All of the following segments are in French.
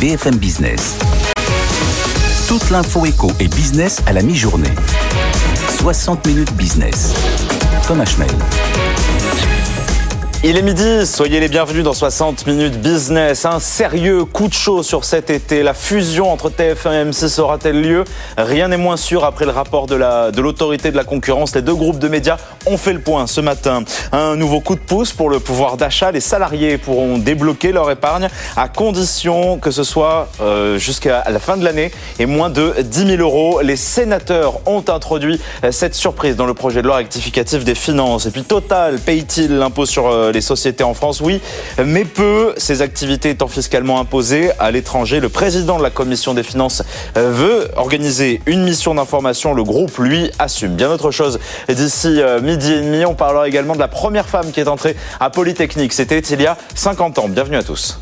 BFM Business. Toute l'info éco et business à la mi-journée. 60 minutes business. Thomas Schmel. Il est midi, soyez les bienvenus dans 60 minutes business. Un sérieux coup de chaud sur cet été. La fusion entre TF1 et M6 aura-t-elle lieu ? Rien n'est moins sûr après le rapport de l'autorité de la concurrence. Les deux groupes de médias ont fait le point ce matin. Un nouveau coup de pouce pour le pouvoir d'achat. Les salariés pourront débloquer leur épargne à condition que ce soit jusqu'à la fin de l'année et moins de 10 000 euros. Les sénateurs ont introduit cette surprise dans le projet de loi rectificatif des finances. Et puis Total paye-t-il l'impôt sur les sociétés en France? Oui, mais peu. Ces activités étant fiscalement imposées à l'étranger, le président de la commission des finances veut organiser une mission d'information. Le groupe, lui, assume. Bien autre chose, d'ici midi et demi, on parlera également de la première femme qui est entrée à Polytechnique. C'était il y a 50 ans. Bienvenue à tous.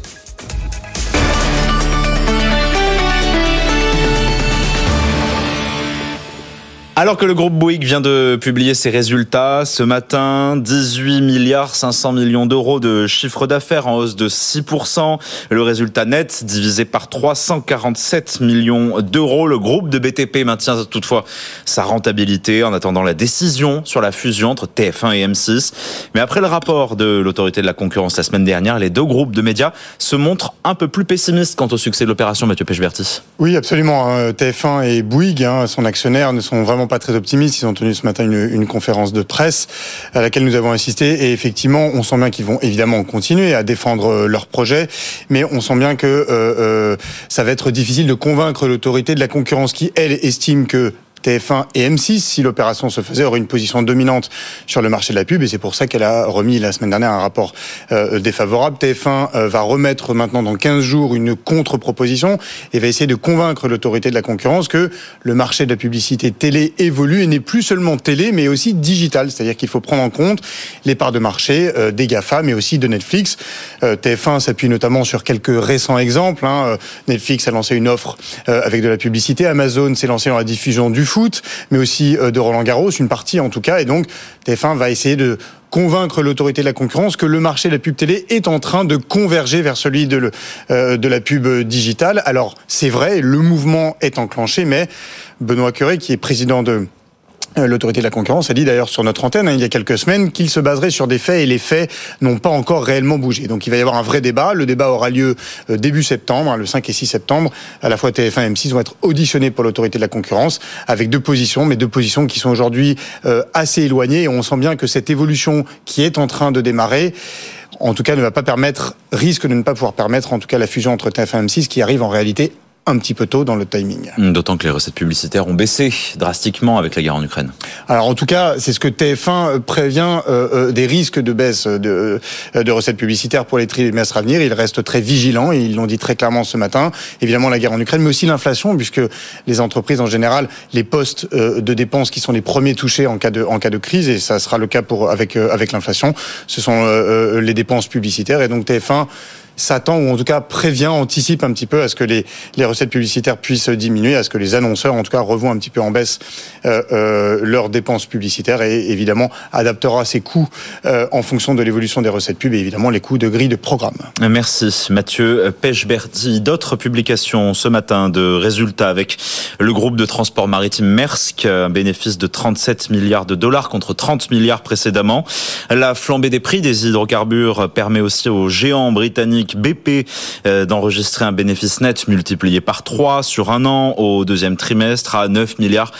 Alors que le groupe Bouygues vient de publier ses résultats ce matin, 18 milliards 500 millions d'euros de chiffre d'affaires en hausse de 6%. Le résultat net divisé par 347 millions d'euros. Le groupe de BTP maintient toutefois sa rentabilité en attendant la décision sur la fusion entre TF1 et M6. Mais après le rapport de l'autorité de la concurrence la semaine dernière, les deux groupes de médias se montrent un peu plus pessimistes quant au succès de l'opération. Mathieu Pechberti. Oui, absolument. TF1 et Bouygues, son actionnaire, ne sont vraiment pas très optimistes. Ils ont tenu ce matin une conférence de presse à laquelle nous avons assisté et effectivement, on sent bien qu'ils vont évidemment continuer à défendre leur projet, mais on sent bien que ça va être difficile de convaincre l'autorité de la concurrence qui, elle, estime que TF1 et M6, si l'opération se faisait, auraient une position dominante sur le marché de la pub et c'est pour ça qu'elle a remis la semaine dernière un rapport défavorable. TF1 va remettre maintenant dans 15 jours une contre-proposition et va essayer de convaincre l'autorité de la concurrence que le marché de la publicité télé évolue et n'est plus seulement télé mais aussi digital, c'est-à-dire qu'il faut prendre en compte les parts de marché des GAFA mais aussi de Netflix. TF1 s'appuie notamment sur quelques récents exemples. Netflix a lancé une offre avec de la publicité, Amazon s'est lancé dans la diffusion du foot, mais aussi de Roland-Garros, une partie en tout cas, et donc TF1 va essayer de convaincre l'autorité de la concurrence que le marché de la pub télé est en train de converger vers celui de la pub digitale. Alors c'est vrai, le mouvement est enclenché, mais Benoît Cœuré, qui est président de l'autorité de la concurrence a dit d'ailleurs sur notre antenne il y a quelques semaines qu'il se baserait sur des faits et les faits n'ont pas encore réellement bougé. Donc il va y avoir un vrai débat. Le débat aura lieu début septembre, le 5 et 6 septembre. À la fois TF1 et M6 vont être auditionnés pour l'autorité de la concurrence avec deux positions, mais deux positions qui sont aujourd'hui assez éloignées et on sent bien que cette évolution qui est en train de démarrer en tout cas risque de ne pas pouvoir permettre en tout cas la fusion entre TF1 et M6 qui arrive en réalité un petit peu tôt dans le timing. D'autant que les recettes publicitaires ont baissé drastiquement avec la guerre en Ukraine. Alors en tout cas, c'est ce que TF1 prévient des risques de baisse de recettes publicitaires pour les trimestres à venir. Ils restent très vigilants et ils l'ont dit très clairement ce matin. Évidemment la guerre en Ukraine, mais aussi l'inflation, puisque les entreprises en général, les postes de dépenses qui sont les premiers touchés en cas de crise, et ça sera le cas avec l'inflation, ce sont les dépenses publicitaires. Et donc TF1 s'attend, ou en tout cas anticipe un petit peu à ce que les recettes publicitaires puissent diminuer, à ce que les annonceurs, en tout cas, revoient un petit peu en baisse leurs dépenses publicitaires et évidemment adaptera ses coûts en fonction de l'évolution des recettes pub et évidemment les coûts de grille de programme. Merci Mathieu Pechberti. D'autres publications ce matin de résultats avec le groupe de transport maritime Maersk, un bénéfice de 37 milliards de dollars contre 30 milliards précédemment. La flambée des prix des hydrocarbures permet aussi aux géants britanniques BP d'enregistrer un bénéfice net multiplié par 3 sur un an au deuxième trimestre à 9 milliards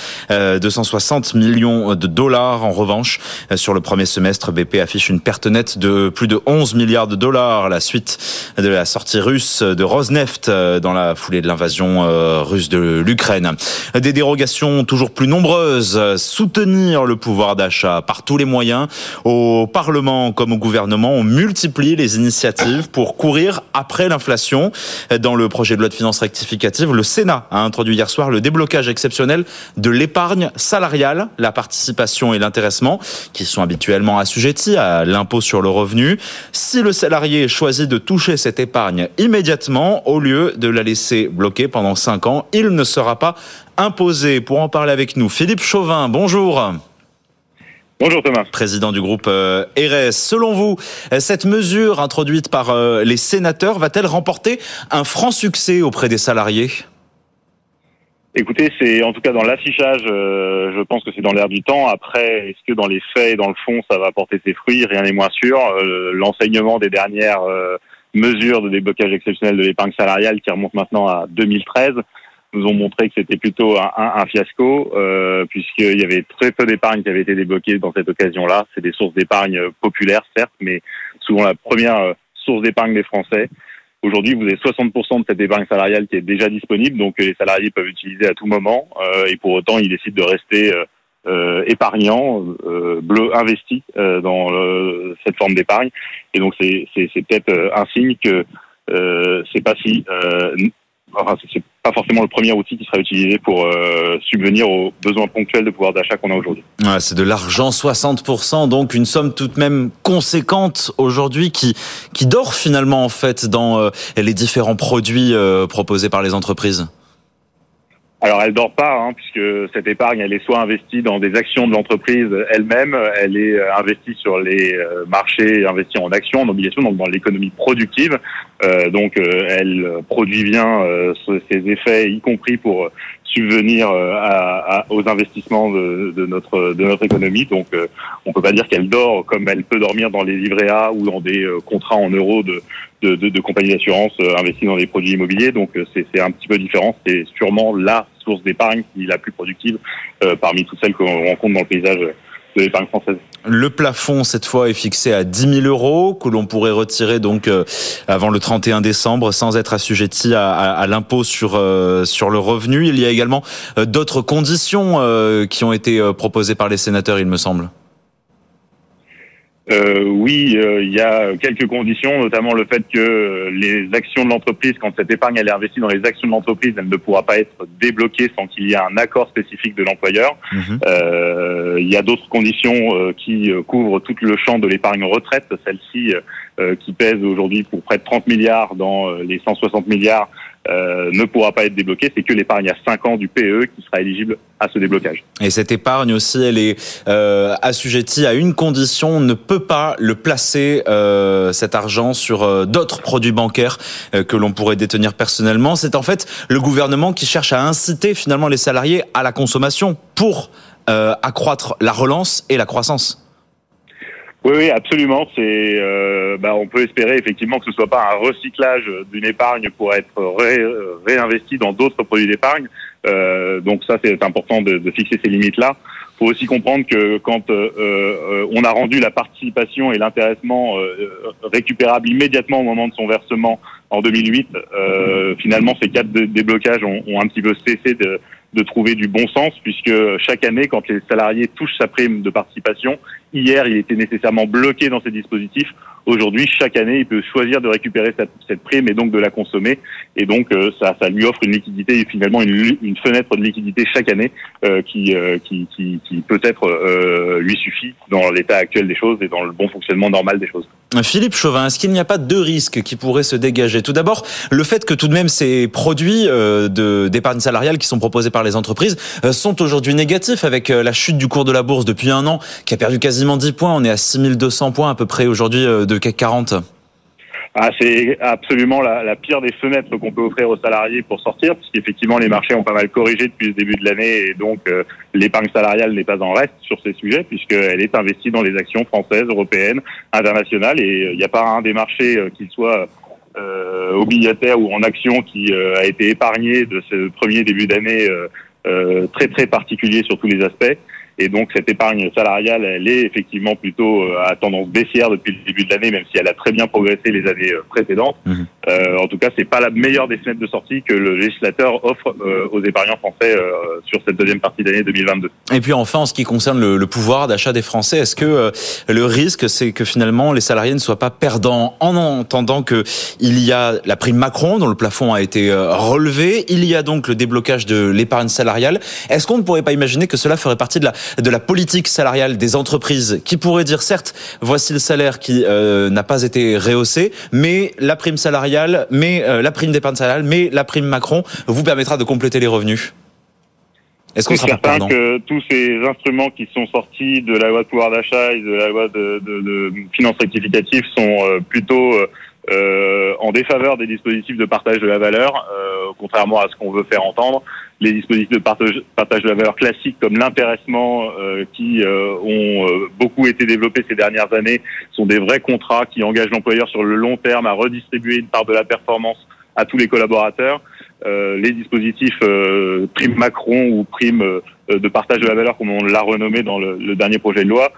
260 millions de dollars. En revanche, sur le premier semestre, BP affiche une perte nette de plus de 11 milliards de dollars à la suite de la sortie russe de Rosneft dans la foulée de l'invasion russe de l'Ukraine. Des dérogations toujours plus nombreuses, soutenir le pouvoir d'achat par tous les moyens. Au Parlement comme au gouvernement, on multiplie les initiatives pour courir après l'inflation. Dans le projet de loi de finances rectificative, le Sénat a introduit hier soir le déblocage exceptionnel de l'épargne salariale, la participation et l'intéressement, qui sont habituellement assujettis à l'impôt sur le revenu. Si le salarié choisit de toucher cette épargne immédiatement, au lieu de la laisser bloquer pendant 5 ans, il ne sera pas imposé. Pour en parler avec nous, Philippe Chauvin, bonjour. Bonjour Thomas. Président du groupe RS. Selon vous, cette mesure introduite par les sénateurs va-t-elle remporter un franc succès auprès des salariés ? Écoutez, c'est en tout cas dans l'affichage, je pense que c'est dans l'air du temps. Après, est-ce que dans les faits et dans le fond, ça va porter ses fruits ? Rien n'est moins sûr. L'enseignement des dernières mesures de déblocage exceptionnel de l'épargne salariale qui remonte maintenant à 2013 nous ont montré que c'était plutôt un fiasco, puisqu'il y avait très peu d'épargne qui avait été débloquée dans cette occasion-là. C'est des sources d'épargne populaires, certes, mais souvent la première source d'épargne des Français. Aujourd'hui, vous avez 60% de cette épargne salariale qui est déjà disponible, donc les salariés peuvent l'utiliser à tout moment, et pour autant, ils décident de rester épargnants, investis dans cette forme d'épargne. Et donc, c'est peut-être un signe que c'est pas forcément le premier outil qui sera utilisé pour subvenir aux besoins ponctuels de pouvoir d'achat qu'on a aujourd'hui. Ouais, c'est de l'argent, 60%, donc une somme tout de même conséquente aujourd'hui qui dort finalement en fait dans les différents produits proposés par les entreprises. Alors elle dort pas, puisque cette épargne, elle est soit investie dans des actions de l'entreprise elle-même, elle est investie sur les marchés, investie en actions, en obligations, donc dans l'économie productive. Donc elle produit bien ses effets, y compris pour subvenir aux investissements de notre économie. Donc on peut pas dire qu'elle dort comme elle peut dormir dans les livrets A ou dans des contrats en euros de compagnies d'assurance investies dans des produits immobiliers. Donc c'est un petit peu différent. C'est sûrement la source d'épargne qui est la plus productive parmi toutes celles qu'on rencontre dans le paysage de l'épargne française. Le plafond, cette fois, est fixé à 10 000 euros, que l'on pourrait retirer donc avant le 31 décembre sans être assujetti à l'impôt sur le revenu. Il y a également d'autres conditions qui ont été proposées par les sénateurs, il me semble. Oui, il y a quelques conditions, notamment le fait que les actions de l'entreprise, quand cette épargne elle est investie dans les actions de l'entreprise, elle ne pourra pas être débloquée sans qu'il y ait un accord spécifique de l'employeur. Il y a d'autres conditions qui couvrent tout le champ de l'épargne retraite, celle-ci qui pèse aujourd'hui pour près de 30 milliards dans les 160 milliards ne pourra pas être débloquée. C'est que l'épargne à 5 ans du PE qui sera éligible à ce déblocage. Et cette épargne aussi, elle est assujettie à une condition, on ne peut pas le placer, cet argent, sur d'autres produits bancaires que l'on pourrait détenir personnellement. C'est en fait le gouvernement qui cherche à inciter finalement les salariés à la consommation pour accroître la relance et la croissance. Oui, absolument. On peut espérer effectivement que ce soit pas un recyclage d'une épargne pour être réinvesti dans d'autres produits d'épargne. Donc ça, c'est important de fixer ces limites-là. Il faut aussi comprendre que quand on a rendu la participation et l'intéressement récupérables immédiatement au moment de son versement en 2008, finalement, ces cas de déblocage ont un petit peu cessé de trouver du bon sens, puisque chaque année, quand les salariés touchent sa prime de participation, hier, il était nécessairement bloqué dans ces dispositifs. Aujourd'hui, chaque année, il peut choisir de récupérer cette prime et donc de la consommer. Et donc, ça lui offre une liquidité et finalement une fenêtre de liquidité chaque année qui peut-être lui suffit dans l'état actuel des choses et dans le bon fonctionnement normal des choses. Philippe Chauvin, est-ce qu'il n'y a pas deux risques qui pourraient se dégager ? Tout d'abord, le fait que tout de même ces produits d'épargne salariale qui sont proposés par les entreprises sont aujourd'hui négatifs avec la chute du cours de la bourse depuis un an qui a perdu quasiment 10 points. On est à 6200 points à peu près aujourd'hui de CAC 40. C'est absolument la pire des fenêtres qu'on peut offrir aux salariés pour sortir, puisqu'effectivement les marchés ont pas mal corrigé depuis le début de l'année et donc l'épargne salariale n'est pas en reste sur ces sujets puisqu'elle est investie dans les actions françaises, européennes, internationales et il n'y a pas un des marchés qu'il soit obligataire ou en action qui a été épargné de ce premier début d'année très très particulier sur tous les aspects. Et donc cette épargne salariale, elle est effectivement plutôt à tendance baissière depuis le début de l'année, même si elle a très bien progressé les années précédentes. En tout cas, c'est pas la meilleure des fenêtres de sortie que le législateur offre aux épargnants français sur cette deuxième partie d'année 2022. Et puis enfin, en ce qui concerne le pouvoir d'achat des Français, est-ce que le risque, c'est que finalement les salariés ne soient pas perdants en entendant que il y a la prime Macron dont le plafond a été relevé, il y a donc le déblocage de l'épargne salariale. Est-ce qu'on ne pourrait pas imaginer que cela ferait partie de la politique salariale des entreprises qui pourrait dire certes, voici le salaire qui n'a pas été rehaussé, mais la prime salariale, mais la prime d'épargne salariale, mais la prime Macron vous permettra de compléter les revenus? Est-ce qu'on c'est certain que tous ces instruments qui sont sortis de la loi de pouvoir d'achat et de la loi de finances rectificatives sont plutôt en défaveur des dispositifs de partage de la valeur, contrairement à ce qu'on veut faire entendre. Les dispositifs de partage de la valeur classiques comme l'intéressement qui ont beaucoup été développés ces dernières années sont des vrais contrats qui engagent l'employeur sur le long terme à redistribuer une part de la performance à tous les collaborateurs. Les dispositifs prime Macron ou prime de partage de la valeur, comme on l'a renommé dans le dernier projet de loi,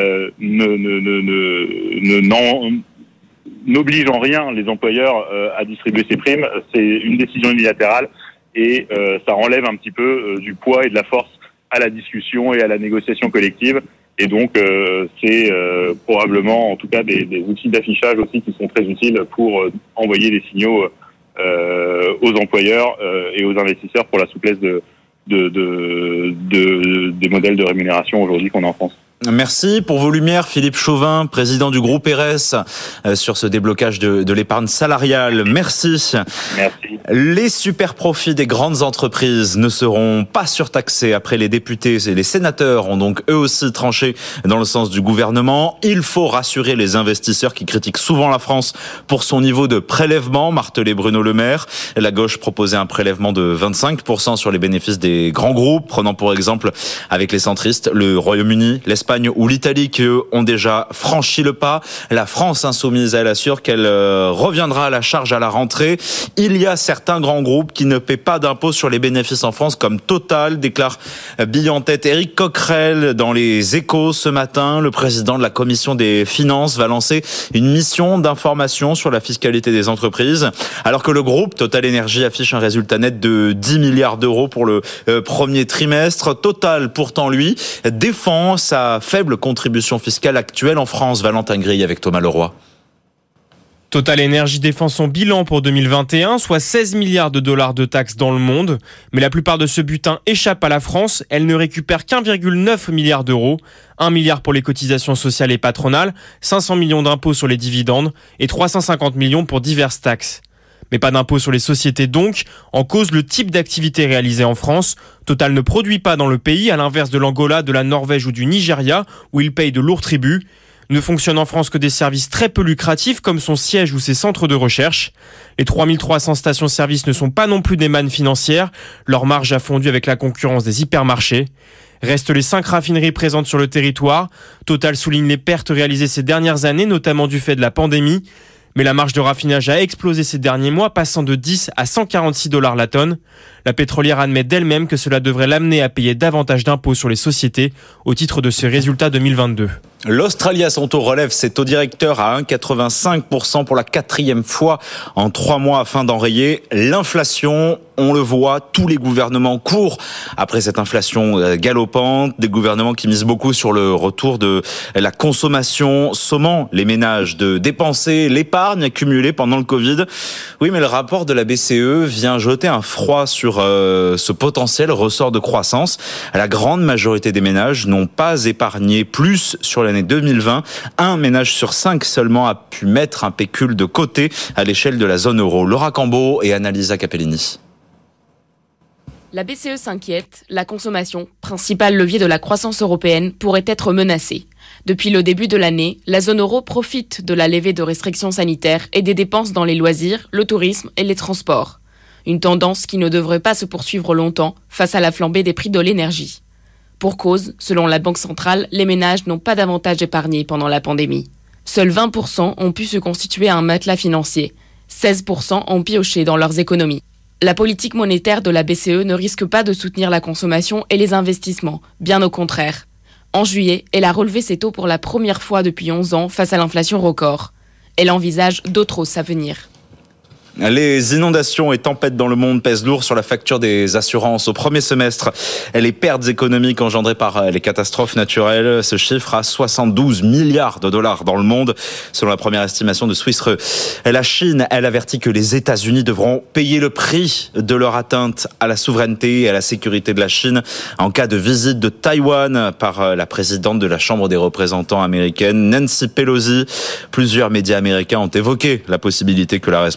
n'oblige en rien les employeurs à distribuer ces primes. C'est une décision unilatérale et ça enlève un petit peu du poids et de la force à la discussion et à la négociation collective. Et donc c'est probablement en tout cas des outils d'affichage aussi qui sont très utiles pour envoyer des signaux aux employeurs et aux investisseurs pour la souplesse des modèles de rémunération aujourd'hui qu'on a en France. Merci pour vos lumières, Philippe Chauvin, président du groupe RS, sur ce déblocage de l'épargne salariale. Merci. Merci. Les super profits des grandes entreprises ne seront pas surtaxés. Après, les députés et les sénateurs ont donc eux aussi tranché dans le sens du gouvernement. Il faut rassurer les investisseurs qui critiquent souvent la France pour son niveau de prélèvement, martelait Bruno Le Maire. La gauche proposait un prélèvement de 25% sur les bénéfices des grands groupes, prenant pour exemple avec les centristes le Royaume-Uni, l'Espagne ou l'Italie qui eux ont déjà franchi le pas. La France insoumise, elle assure qu'elle reviendra à la charge à la rentrée. Il y a certains grands groupes qui ne paient pas d'impôts sur les bénéfices en France, comme Total, déclare bille en tête Éric Coquerel dans les Échos ce matin. Le président de la commission des finances va lancer une mission d'information sur la fiscalité des entreprises, alors que le groupe Total Énergie affiche un résultat net de 10 milliards d'euros pour le premier trimestre. Total, pourtant, lui, défend sa faible contribution fiscale actuelle en France. Valentin Grille avec Thomas Leroy. Total Energy défend son bilan pour 2021, soit 16 milliards de dollars de taxes dans le monde. Mais la plupart de ce butin échappe à la France. Elle ne récupère qu'1,9 milliard d'euros. 1 milliard pour les cotisations sociales et patronales, 500 millions d'impôts sur les dividendes et 350 millions pour diverses taxes. Mais pas d'impôt sur les sociétés donc, en cause le type d'activité réalisée en France. Total ne produit pas dans le pays, à l'inverse de l'Angola, de la Norvège ou du Nigeria, où il paye de lourds tributs. Ne fonctionnent en France que des services très peu lucratifs, comme son siège ou ses centres de recherche. Les 3300 stations-service ne sont pas non plus des mannes financières. Leur marge a fondu avec la concurrence des hypermarchés. Restent les 5 raffineries présentes sur le territoire. Total souligne les pertes réalisées ces dernières années, notamment du fait de la pandémie. Mais la marge de raffinage a explosé ces derniers mois, passant de 10 à 146 $ la tonne. La pétrolière admet d'elle-même que cela devrait l'amener à payer davantage d'impôts sur les sociétés au titre de ses résultats 2022. L'Australie à son tour relève ses taux directeurs à 1,85% pour la 4e fois en 3 mois afin d'enrayer l'inflation. On le voit, tous les gouvernements courent après cette inflation galopante, des gouvernements qui misent beaucoup sur le retour de la consommation, sommant les ménages de dépenser l'épargne accumulée pendant le Covid. Oui, mais le rapport de la BCE vient jeter un froid sur ce potentiel ressort de croissance. La grande majorité des ménages n'ont pas épargné plus sur l'année 2020. Un ménage sur 5 seulement a pu mettre un pécule de côté à l'échelle de la zone euro. Laura Cambo et Annalisa Capellini. La BCE s'inquiète, la consommation, principal levier de la croissance européenne, pourrait être menacée. Depuis le début de l'année, la zone euro profite de la levée de restrictions sanitaires et des dépenses dans les loisirs, le tourisme et les transports. Une tendance qui ne devrait pas se poursuivre longtemps face à la flambée des prix de l'énergie. Pour cause, selon la Banque centrale, les ménages n'ont pas davantage épargné pendant la pandémie. Seuls 20% ont pu se constituer un matelas financier. 16% ont pioché dans leurs économies. La politique monétaire de la BCE ne risque pas de soutenir la consommation et les investissements, bien au contraire. En juillet, elle a relevé ses taux pour la première fois depuis 11 ans face à l'inflation record. Elle envisage d'autres hausses à venir. Les inondations et tempêtes dans le monde pèsent lourd sur la facture des assurances. Au premier semestre, les pertes économiques engendrées par les catastrophes naturelles se chiffrent à 72 milliards de dollars dans le monde, selon la première estimation de Swiss Re. La Chine, elle avertit que les États-Unis devront payer le prix de leur atteinte à la souveraineté et à la sécurité de la Chine en cas de visite de Taïwan par la présidente de la Chambre des représentants américaine, Nancy Pelosi. Plusieurs médias américains ont évoqué la possibilité que la responsable démocratique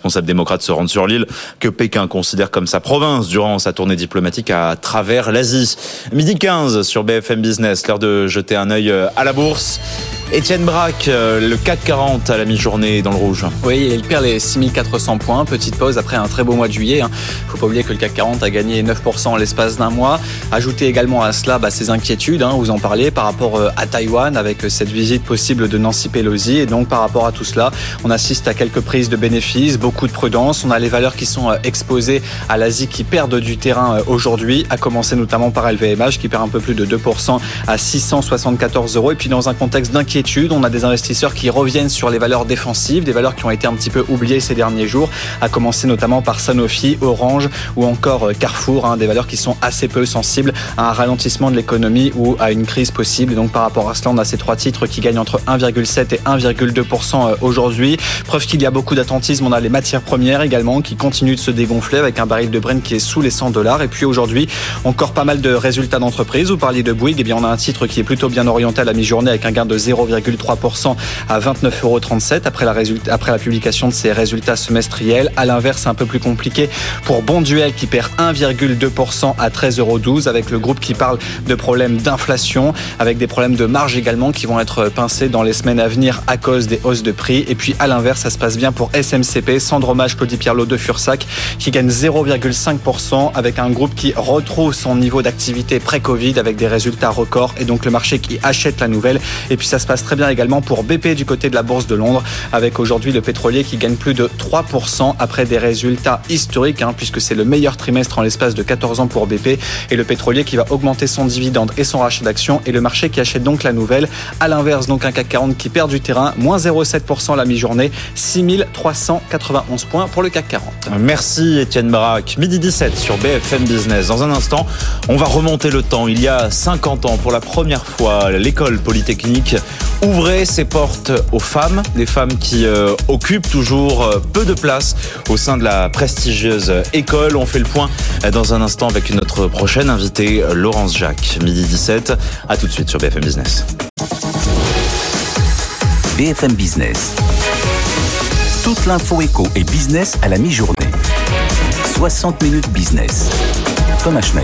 technocrates se rendent sur l'île que Pékin considère comme sa province durant sa tournée diplomatique à travers l'Asie. 12h15 sur BFM Business, l'heure de jeter un œil à la bourse. Étienne Braque, le CAC 40 à la mi-journée dans le rouge. Oui, il perd les 6400 points. Petite pause après un très beau mois de juillet. Faut pas oublier que le CAC 40 a gagné 9% en l'espace d'un mois. Ajoutez également à cela ces inquiétudes, vous en parlez, par rapport à Taïwan avec cette visite possible de Nancy Pelosi. Et donc par rapport à tout cela, on assiste à quelques prises de bénéfices, beaucoup de prudence. On a les valeurs qui sont exposées à l'Asie qui perdent du terrain aujourd'hui, à commencer notamment par LVMH qui perd un peu plus de 2% à 674 €. Et puis dans un contexte d'inquiétude, on a des investisseurs qui reviennent sur les valeurs défensives, des valeurs qui ont été un petit peu oubliées ces derniers jours, à commencer notamment par Sanofi, Orange ou encore Carrefour, des valeurs qui sont assez peu sensibles à un ralentissement de l'économie ou à une crise possible. Et donc par rapport à cela, on a ces trois titres qui gagnent entre 1,7 et 1,2% aujourd'hui. Preuve qu'il y a beaucoup d'attentisme, on a les matières premières également qui continuent de se dégonfler avec un baril de Brent qui est sous les $100. Et puis aujourd'hui, encore pas mal de résultats d'entreprise. Vous parliez de Bouygues, on a un titre qui est plutôt bien orienté à la mi-journée avec un gain de 0,3% à 29,37 € après la publication de ses résultats semestriels. À l'inverse, c'est un peu plus compliqué pour Bonduelle qui perd 1,2% à 13,12 € avec le groupe qui parle de problèmes d'inflation, avec des problèmes de marge également qui vont être pincés dans les semaines à venir à cause des hausses de prix. Et puis à l'inverse, ça se passe bien pour SMCP, Sandromage Claudie Pierlot de Fursac qui gagne 0,5% avec un groupe qui retrouve son niveau d'activité pré-Covid avec des résultats records et donc le marché qui achète la nouvelle. Et puis ça se passe très bien également pour BP du côté de la Bourse de Londres avec aujourd'hui le pétrolier qui gagne plus de 3% après des résultats historiques puisque c'est le meilleur trimestre en l'espace de 14 ans pour BP et le pétrolier qui va augmenter son dividende et son rachat d'actions et le marché qui achète donc la nouvelle. À l'inverse, donc un CAC 40 qui perd du terrain, moins 0,7% la mi-journée, 6391 points pour le CAC 40. Merci Étienne Braque. 12h17 sur BFM Business. Dans un instant, on va remonter le temps. Il y a 50 ans, pour la première fois, l'école polytechnique ouvrait ses portes aux femmes, des femmes qui occupent toujours peu de place au sein de la prestigieuse école. On fait le point dans un instant avec notre prochaine invitée, Laurence Jacques. 12h17, à tout de suite sur BFM Business. BFM Business. Toute l'info éco et business à la mi-journée. 60 minutes business. Thomas Schmel.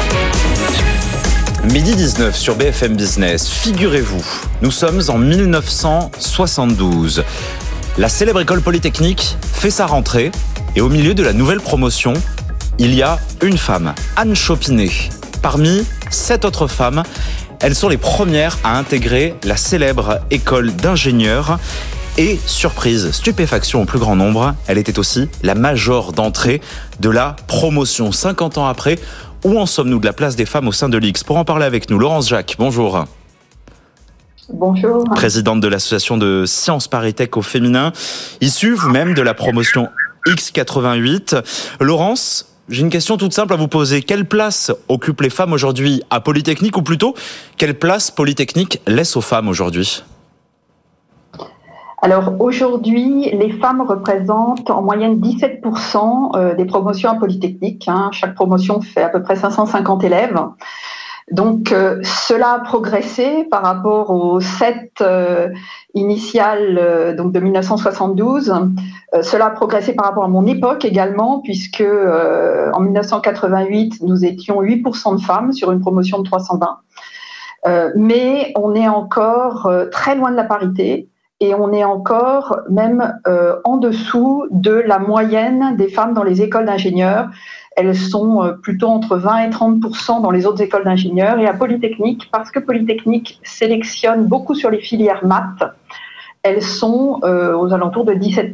12h19 sur BFM Business. Figurez-vous, nous sommes en 1972. La célèbre école polytechnique fait sa rentrée et au milieu de la nouvelle promotion, il y a une femme, Anne Chopinet. Parmi 7 autres femmes, elles sont les premières à intégrer la célèbre école d'ingénieurs. Et surprise, stupéfaction au plus grand nombre, elle était aussi la major d'entrée de la promotion. 50 ans après, où en sommes-nous de la place des femmes au sein de l'X ? Pour en parler avec nous, Laurence Jacques, bonjour. Bonjour. Présidente de l'association de Sciences ParisTech au féminin, issue vous-même de la promotion X88. Laurence, j'ai une question toute simple à vous poser. Quelle place occupent les femmes aujourd'hui à Polytechnique, ou plutôt, quelle place Polytechnique laisse aux femmes aujourd'hui ? Alors aujourd'hui, les femmes représentent en moyenne 17% des promotions à Polytechnique. Chaque promotion fait à peu près 550 élèves. Donc cela a progressé par rapport aux 7 initiales donc de 1972. Cela a progressé par rapport à mon époque également, puisque en 1988, nous étions 8% de femmes sur une promotion de 320. Mais on est encore très loin de la parité. Et on est encore même en dessous de la moyenne des femmes dans les écoles d'ingénieurs. Elles sont plutôt entre 20 et 30% dans les autres écoles d'ingénieurs. Et à Polytechnique, parce que Polytechnique sélectionne beaucoup sur les filières maths, elles sont aux alentours de 17%.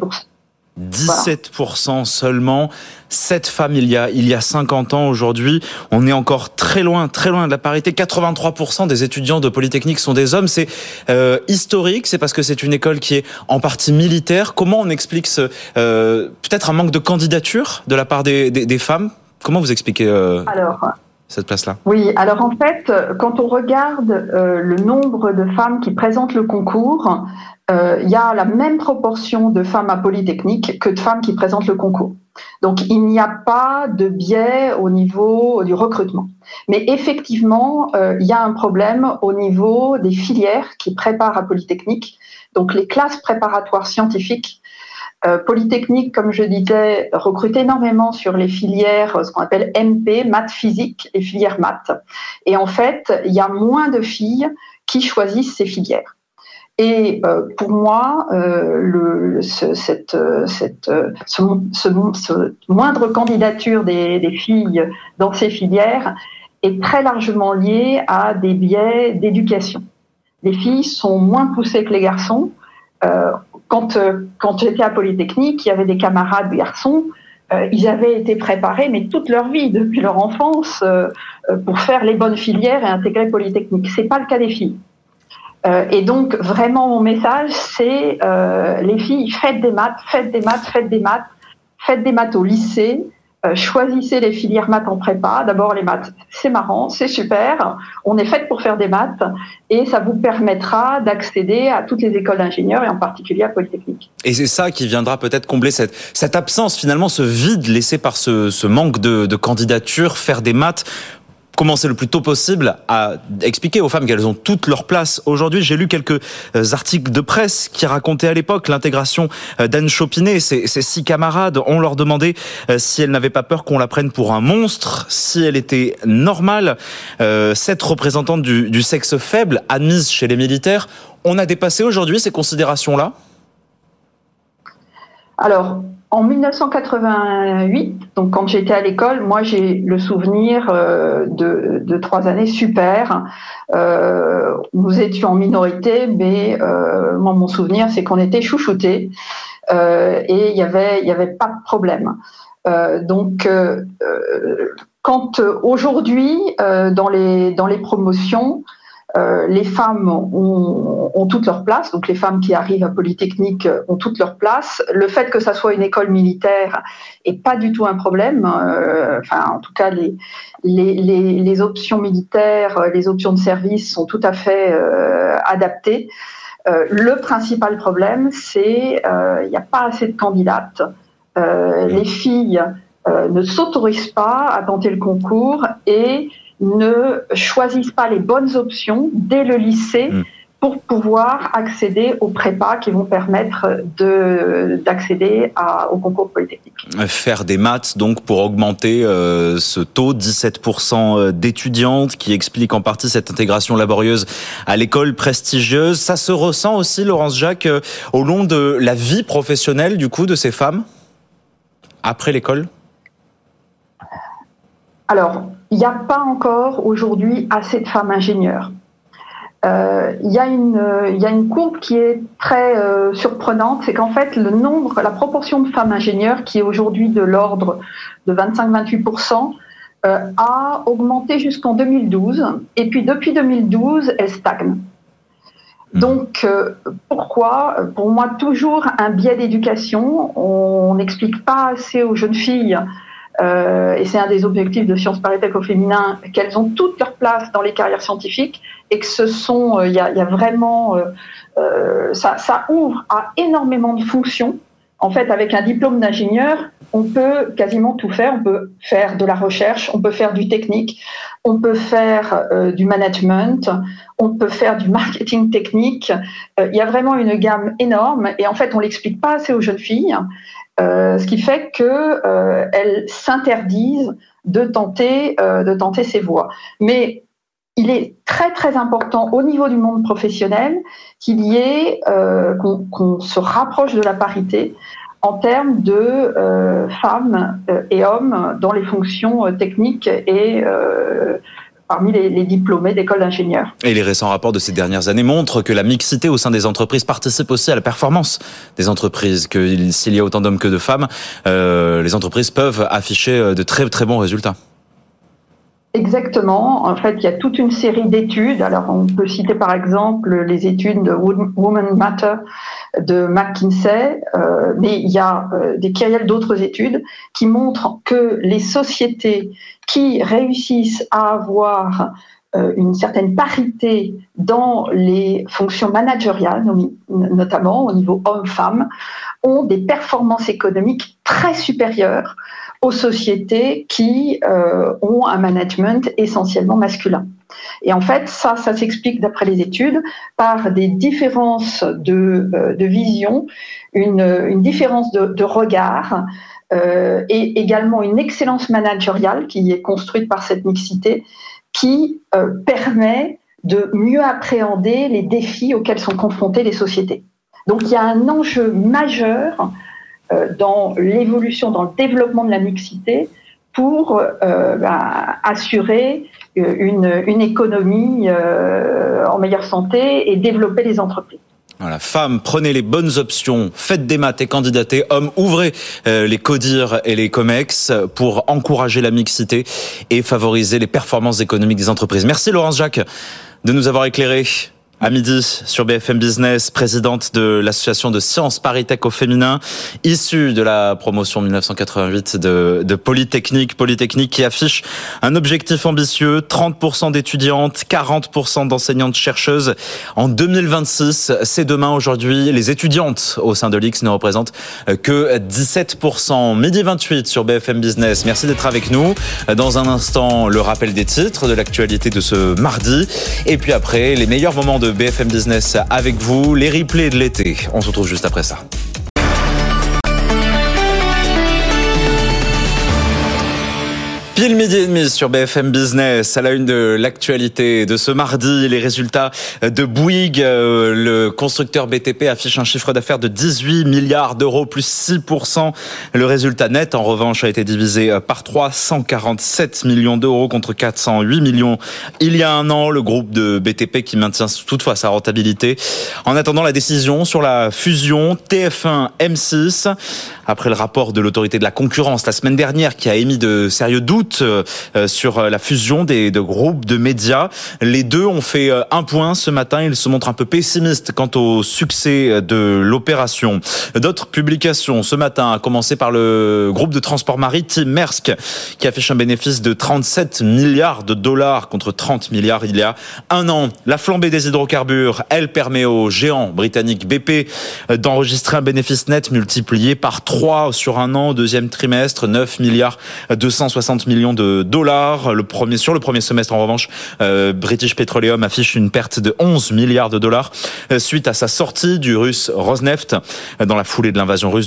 17% seulement, 7 femmes il y a 50 ans. Aujourd'hui, on est encore très loin de la parité. 83% des étudiants de Polytechnique sont des hommes. C'est historique, c'est parce que c'est une école qui est en partie militaire. Comment on explique peut-être un manque de candidature de la part des femmes ? Comment vous expliquez cette place-là ? Oui, alors en fait, quand on regarde le nombre de femmes qui présentent le concours, il y a la même proportion de femmes à Polytechnique que de femmes qui présentent le concours. Donc, il n'y a pas de biais au niveau du recrutement. Mais effectivement, il y a un problème au niveau des filières qui préparent à Polytechnique. Donc, les classes préparatoires scientifiques Polytechnique, comme je disais, recrute énormément sur les filières, ce qu'on appelle MP, maths physique, les filières maths. Et en fait, il y a moins de filles qui choisissent ces filières. Et pour moi, ce moindre candidature des filles dans ces filières est très largement lié à des biais d'éducation. Les filles sont moins poussées que les garçons. Quand j'étais à Polytechnique, il y avait des camarades garçons, ils avaient été préparés, mais toute leur vie, depuis leur enfance, pour faire les bonnes filières et intégrer Polytechnique. C'est pas le cas des filles. Et donc, vraiment, mon message, c'est les filles, faites des maths au lycée, choisissez les filières maths en prépa. D'abord, les maths, c'est marrant, c'est super, on est faites pour faire des maths, et ça vous permettra d'accéder à toutes les écoles d'ingénieurs, et en particulier à Polytechnique. Et c'est ça qui viendra peut-être combler cette absence, finalement, ce vide laissé par ce manque de candidatures, faire des maths. Commencer le plus tôt possible à expliquer aux femmes qu'elles ont toute leur place. Aujourd'hui, j'ai lu quelques articles de presse qui racontaient à l'époque l'intégration d'Anne Chopinet. Ses 6 camarades, on leur demandait si elle n'avait pas peur qu'on la prenne pour un monstre, si elle était normale. 7 représentantes du sexe faible admises chez les militaires. On a dépassé aujourd'hui ces considérations-là ? Alors, en 1988, donc quand j'étais à l'école, moi j'ai le souvenir de 3 années super. Nous étions en minorité, mais moi mon souvenir c'est qu'on était chouchoutés et il y avait pas de problème. Quand aujourd'hui dans les promotions, les femmes ont toute leur place, donc les femmes qui arrivent à Polytechnique ont toute leur place. Le fait que ça soit une école militaire est pas du tout un problème. En tout cas, les options militaires, les options de service sont tout à fait adaptées. Le principal problème, c'est il n'y a pas assez de candidates. Les filles ne s'autorisent pas à tenter le concours et ne choisissent pas les bonnes options dès le lycée pour pouvoir accéder aux prépas qui vont permettre d'accéder au concours Polytechnique. Faire des maths, donc, pour augmenter ce taux, 17% d'étudiantes, qui explique en partie cette intégration laborieuse à l'école prestigieuse. Ça se ressent aussi, Laurence Jacques, au long de la vie professionnelle, du coup, de ces femmes, après l'école ? Alors, il n'y a pas encore aujourd'hui assez de femmes ingénieures. Il y a une courbe qui est très surprenante, c'est qu'en fait la proportion de femmes ingénieures qui est aujourd'hui de l'ordre de 25-28% a augmenté jusqu'en 2012 et puis depuis 2012 elle stagne. Donc pourquoi ? Pour moi toujours un biais d'éducation. On n'explique pas assez aux jeunes filles. Et c'est un des objectifs de Sciences Po Tech au féminin, qu'elles ont toute leur place dans les carrières scientifiques et que il y a vraiment ça ouvre à énormément de fonctions. En fait, avec un diplôme d'ingénieur, on peut quasiment tout faire. On peut faire de la recherche, on peut faire du technique, on peut faire du management, on peut faire du marketing technique. Il y a vraiment une gamme énorme et en fait, on l'explique pas assez aux jeunes filles. Ce qui fait qu'elles s'interdisent de tenter ces voies. Mais il est très très important au niveau du monde professionnel qu'il y ait qu'on se rapproche de la parité en termes de femmes et hommes dans les fonctions techniques et parmi les diplômés d'école d'ingénieurs. Et les récents rapports de ces dernières années montrent que la mixité au sein des entreprises participe aussi à la performance des entreprises, que s'il y a autant d'hommes que de femmes, les entreprises peuvent afficher de très très bons résultats. Exactement. En fait, il y a toute une série d'études. Alors, on peut citer par exemple les études de Women Matter de McKinsey, mais il y a des kyrielles d'autres études qui montrent que les sociétés qui réussissent à avoir une certaine parité dans les fonctions managériales, notamment au niveau homme-femme, ont des performances économiques très supérieures aux sociétés qui ont un management essentiellement masculin. Et en fait, ça s'explique d'après les études par des différences de vision, une différence de regard et également une excellence managériale qui est construite par cette mixité qui permet de mieux appréhender les défis auxquels sont confrontées les sociétés. Donc il y a un enjeu majeur dans l'évolution, dans le développement de la mixité pour assurer une économie en meilleure santé et développer les entreprises. Voilà, femmes, prenez les bonnes options, faites des maths et candidatez. Hommes, ouvrez les CODIR et les COMEX pour encourager la mixité et favoriser les performances économiques des entreprises. Merci Laurence Jacques de nous avoir éclairé à midi sur BFM Business, présidente de l'association de sciences ParisTech au féminin, issue de la promotion 1988 de Polytechnique qui affiche un objectif ambitieux, 30% d'étudiantes, 40% d'enseignantes chercheuses en 2026. C'est demain. Aujourd'hui, les étudiantes au sein de l'X ne représentent que 17%. Midi 28 sur BFM Business. Merci d'être avec nous. Dans un instant, le rappel des titres de l'actualité de ce mardi. Et puis après, les meilleurs moments de BFM Business avec vous, les replays de l'été. On se retrouve juste après ça. Pile midi et demi sur BFM Business, à la une de l'actualité de ce mardi, les résultats de Bouygues. Le constructeur BTP affiche un chiffre d'affaires de 18 milliards d'euros, plus 6%. Le résultat net, en revanche, a été divisé par 3, 147 millions d'euros contre 408 millions il y a un an. Le groupe de BTP qui maintient toutefois sa rentabilité. En attendant la décision sur la fusion TF1 M6, après le rapport de l'autorité de la concurrence la semaine dernière qui a émis de sérieux doutes sur la fusion des deux groupes de médias. Les deux ont fait un point ce matin. Ils se montrent un peu pessimistes quant au succès de l'opération. D'autres publications ce matin, à commencer par le groupe de transport maritime Maersk, qui affiche un bénéfice de 37 milliards de dollars contre 30 milliards il y a un an. La flambée des hydrocarbures, elle permet au géant britannique BP d'enregistrer un bénéfice net multiplié par 3 sur un an au deuxième trimestre, 9 milliards 260 millions de dollars. Sur le premier semestre, en revanche, British Petroleum affiche une perte de 11 milliards de dollars suite à sa sortie du russe Rosneft dans la foulée de l'invasion russe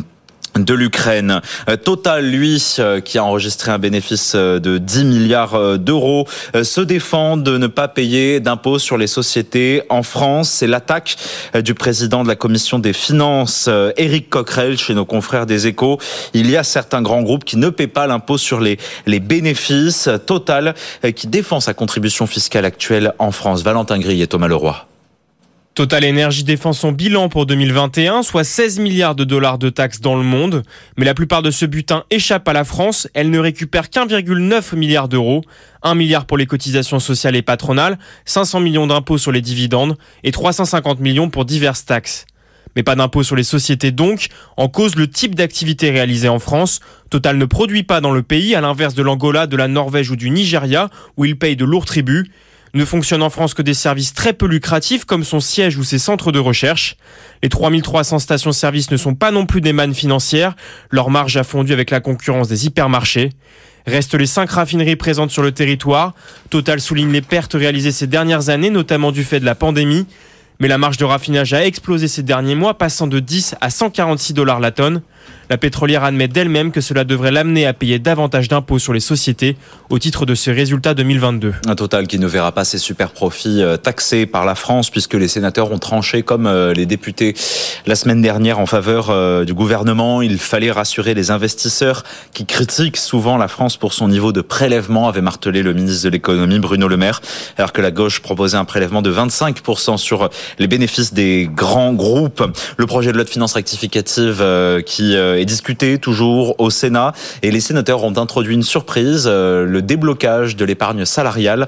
de l'Ukraine. Total, lui, qui a enregistré un bénéfice de 10 milliards d'euros, se défend de ne pas payer d'impôts sur les sociétés en France. C'est l'attaque du président de la commission des finances, Éric Coquerel, chez nos confrères des Échos. Il y a certains grands groupes qui ne paient pas l'impôt sur les bénéfices. Total, qui défend sa contribution fiscale actuelle en France. Valentin Grille et Thomas Leroy. Total Energy défend son bilan pour 2021, soit 16 milliards de dollars de taxes dans le monde. Mais la plupart de ce butin échappe à la France. Elle ne récupère qu'1,9 milliard d'euros. 1 milliard pour les cotisations sociales et patronales, 500 millions d'impôts sur les dividendes et 350 millions pour diverses taxes. Mais pas d'impôts sur les sociétés donc, en cause le type d'activité réalisée en France. Total ne produit pas dans le pays, à l'inverse de l'Angola, de la Norvège ou du Nigeria, où il paye de lourds tributs. Ne fonctionnent en France que des services très peu lucratifs comme son siège ou ses centres de recherche. Les 3300 stations-service ne sont pas non plus des mannes financières. Leur marge a fondu avec la concurrence des hypermarchés. Restent les 5 raffineries présentes sur le territoire. Total souligne les pertes réalisées ces dernières années, notamment du fait de la pandémie. Mais la marge de raffinage a explosé ces derniers mois, passant de 10 à 146 $ la tonne. La pétrolière admet d'elle-même que cela devrait l'amener à payer davantage d'impôts sur les sociétés au titre de ses résultats 2022. Un Total qui ne verra pas ses super profits taxés par la France puisque les sénateurs ont tranché comme les députés la semaine dernière en faveur du gouvernement. Il fallait rassurer les investisseurs qui critiquent souvent la France pour son niveau de prélèvement, avait martelé le ministre de l'économie Bruno Le Maire, alors que la gauche proposait un prélèvement de 25% sur les bénéfices des grands groupes. Le projet de loi de finances rectificative qui est discuté toujours au Sénat et les sénateurs ont introduit une surprise, le déblocage de l'épargne salariale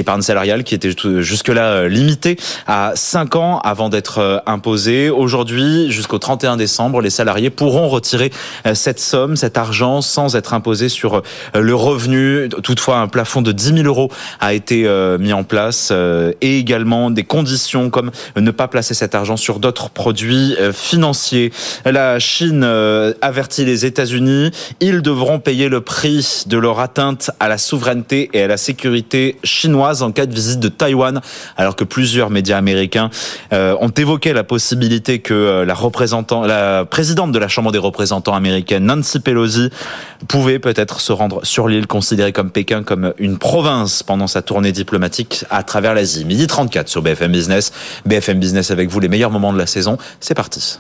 qui était jusque-là limitée à 5 ans avant d'être imposée. Aujourd'hui, jusqu'au 31 décembre, les salariés pourront retirer cette somme, cet argent sans être imposés sur le revenu. Toutefois, un plafond de 10 000 € a été mis en place et également des conditions comme ne pas placer cet argent sur d'autres produits financiers. La Chine averti les États-Unis. Ils devront payer le prix de leur atteinte à la souveraineté et à la sécurité chinoise en cas de visite de Taïwan, alors que plusieurs médias américains ont évoqué la possibilité que la présidente de la Chambre des représentants américaine, Nancy Pelosi, pouvait peut-être se rendre sur l'île, considérée comme Pékin comme une province pendant sa tournée diplomatique à travers l'Asie. 12h34 sur BFM Business. BFM Business avec vous, les meilleurs moments de la saison. C'est parti.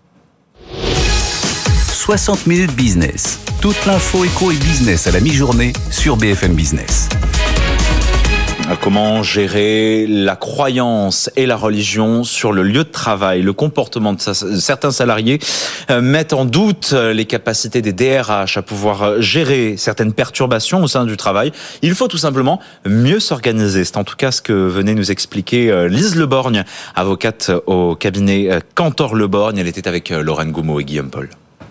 60 minutes business. Toute l'info éco et business à la mi-journée sur BFM Business. Comment gérer la croyance et la religion sur le lieu de travail? Le comportement de certains salariés met en doute les capacités des DRH à pouvoir gérer certaines perturbations au sein du travail. Il faut tout simplement mieux s'organiser. C'est en tout cas ce que venait nous expliquer Lise Leborgne, avocate au cabinet Cantor Leborgne. Elle était avec Lorraine Goumeau et Guillaume Paul.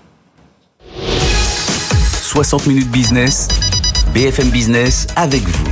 60 minutes business, BFM Business avec vous.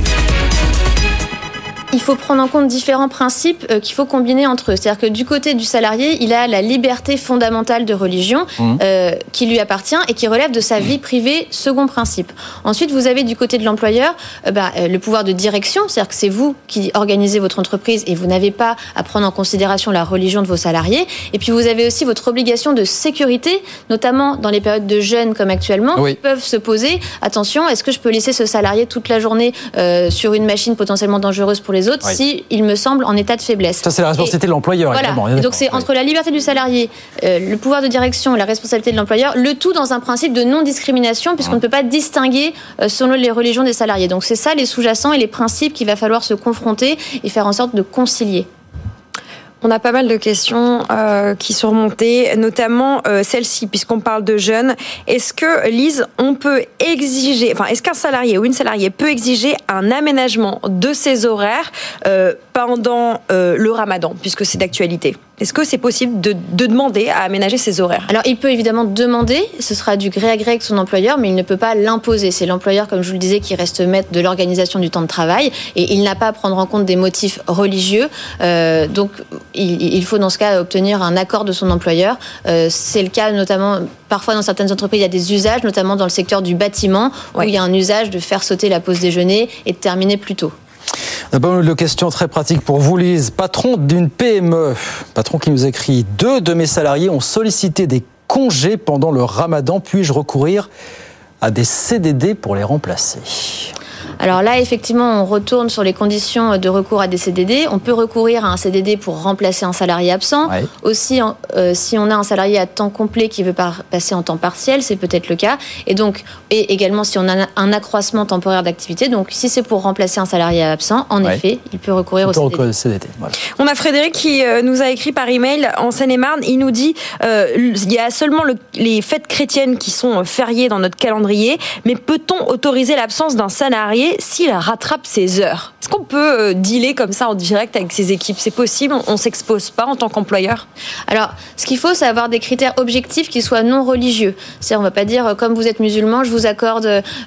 Il faut prendre en compte différents principes qu'il faut combiner entre eux. C'est-à-dire que du côté du salarié, il a la liberté fondamentale de religion qui lui appartient et qui relève de sa vie privée, second principe. Ensuite, vous avez du côté de l'employeur le pouvoir de direction, c'est-à-dire que c'est vous qui organisez votre entreprise et vous n'avez pas à prendre en considération la religion de vos salariés. Et puis vous avez aussi votre obligation de sécurité, notamment dans les périodes de jeûne comme actuellement, qui peuvent se poser. Attention, est-ce que je peux laisser ce salarié toute la journée sur une machine potentiellement dangereuse pour les autres si il me semble en état de faiblesse. Ça, c'est la responsabilité de l'employeur. Voilà. Et donc, c'est entre la liberté du salarié, le pouvoir de direction et la responsabilité de l'employeur, le tout dans un principe de non-discrimination, puisqu'on ne peut pas distinguer selon les religions des salariés. Donc, c'est ça les sous-jacents et les principes qu'il va falloir se confronter et faire en sorte de concilier. On a pas mal de questions qui sont remontées, notamment celle-ci, puisqu'on parle de jeunes. Est-ce que, Lise, on peut exiger, est-ce qu'un salarié ou une salariée peut exiger un aménagement de ses horaires pendant le Ramadan, puisque c'est d'actualité? Est-ce que c'est possible de demander à aménager ses horaires? Alors, il peut évidemment demander, ce sera du gré à gré avec son employeur, mais il ne peut pas l'imposer. C'est l'employeur, comme je vous le disais, qui reste maître de l'organisation du temps de travail et il n'a pas à prendre en compte des motifs religieux. Donc, il faut dans ce cas obtenir un accord de son employeur. C'est le cas notamment, parfois dans certaines entreprises, il y a des usages, notamment dans le secteur du bâtiment, où il y a un usage de faire sauter la pause déjeuner et de terminer plus tôt. D'abord, une question très pratique pour vous, Lise. Patron d'une PME, patron qui nous écrit « 2 de mes salariés ont sollicité des congés pendant le Ramadan. Puis-je recourir à des CDD pour les remplacer ?» Alors là, effectivement, on retourne sur les conditions de recours à des CDD. On peut recourir à un CDD pour remplacer un salarié absent. Ouais. Aussi, si on a un salarié à temps complet qui veut passer en temps partiel, c'est peut-être le cas. Et également, si on a un accroissement temporaire d'activité, donc si c'est pour remplacer un salarié absent, en effet, il peut recourir au CDD. Voilà. On a Frédéric qui nous a écrit par email en Seine-et-Marne. Il nous dit il y a seulement les fêtes chrétiennes qui sont fériées dans notre calendrier, mais peut-on autoriser l'absence d'un salarié s'il rattrape ses heures? Est-ce qu'on peut dealer comme ça en direct avec ses équipes? C'est possible? On ne s'expose pas en tant qu'employeur? Alors, ce qu'il faut, c'est avoir des critères objectifs qui soient non religieux. C'est-à-dire, on ne va pas dire, comme vous êtes musulman, je vous accorde